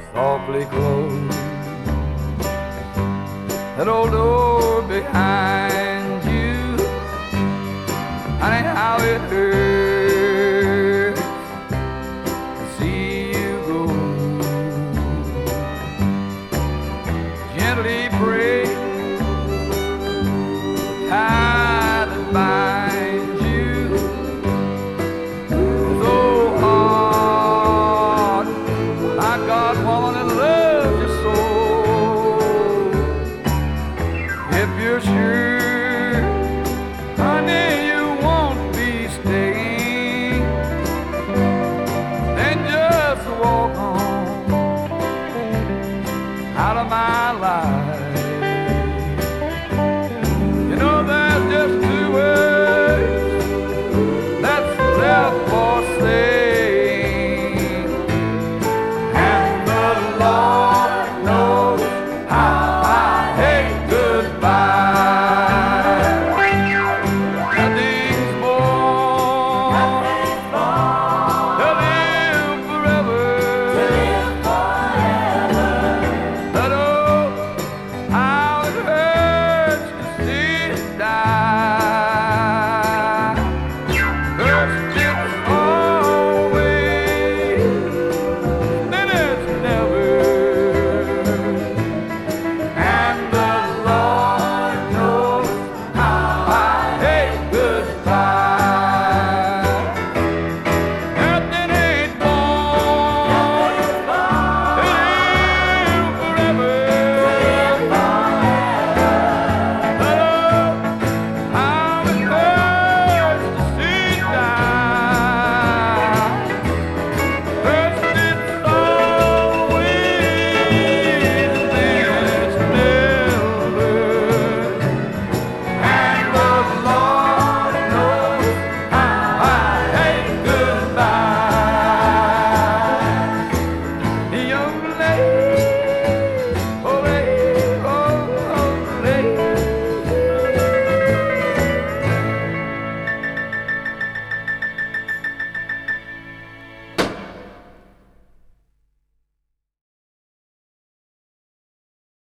softly close that old door behind you. Honey, how it hurts to see you go. Gently break the tie that binds you. So hard, my God, woman, that loves you so. If you're sure, honey, you won't be staying, then just walk on out of my life. You know there's just two words that's left for saying, and the Lord knows how I hate goodbye. Nothing's more to live forever. But oh, how it hurts to see it die. First it's always, then it's never. And the Lord knows how I hate goodbye. Nothing ain't born to live forever. But oh, how it hurts to see it die. First it's always, then it's never. And the Lord knows how I hate goodbye. Young lady.